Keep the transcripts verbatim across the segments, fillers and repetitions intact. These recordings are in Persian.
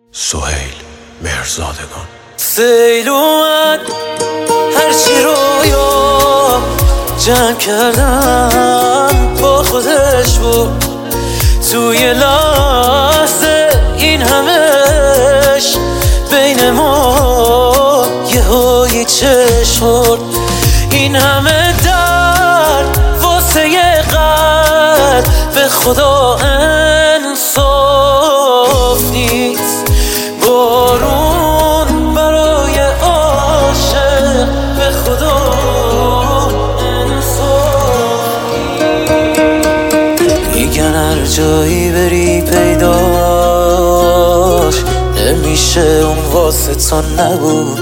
سهیل مهرزادگان. سیل اومد هرچی رویا جمع کردم با خودش بود، توی لحظه این همش بین ما یه هایی چشم خورد. این همه درد واسه یه قلب به خدا انصاف نیست. بارون برای عاشق به خدا انصاف نیست. میگن هر جایی بری پیداش نمیشه، اون واسه تو نبود.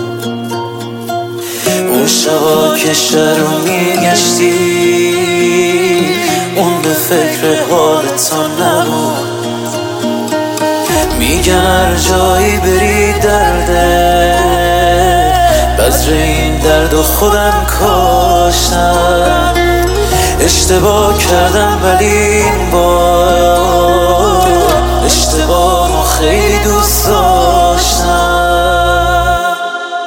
اون شبا که شهر رو میگشتی اون به فکر حال تو نبود. میگن هر جایی بری درده، بذر این درد و خودم کاشتم. اشتباه کردم ولی این بار اشتباه خیلی دوست داشتم.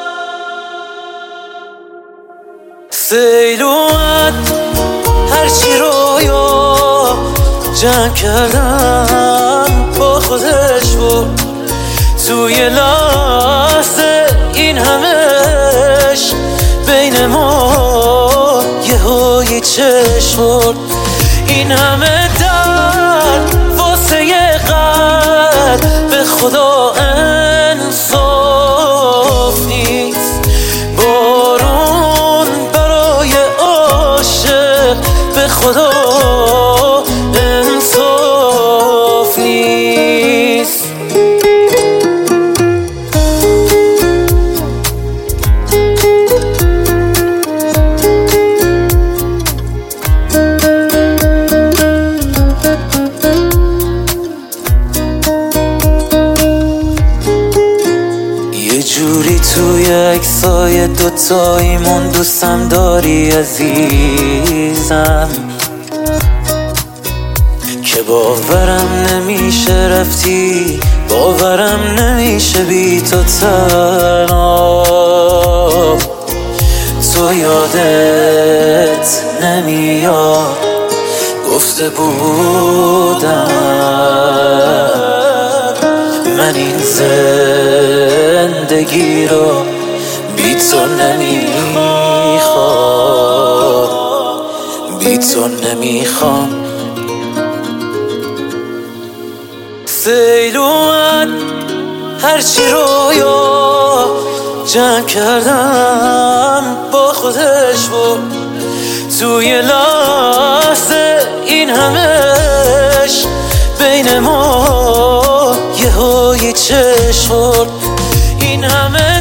سیل اومد هرچی رویا جمع کردم با خودش بود، توی لحظه این همش بین ما یه هایی چشم خورد. این همه درد واسه یه قلب به خدا انصاف نیست. بارون برای عاشق به خدا انصاف نیست. یه جوری توی عکسای دوتاییمون دوستم داری عزیزم، که باورم نمیشه رفتی، باورم نمیشه بی تو تنها. تو یادت نمیاد گفته بودم من این زندگی رو بی تو نمیخوام، بی تو نمیخوام. سیل اومد هرچی رویا جمع کردم با خودش بود، توی لحظه این همش بین ما یه هایی چشم خورد. این همه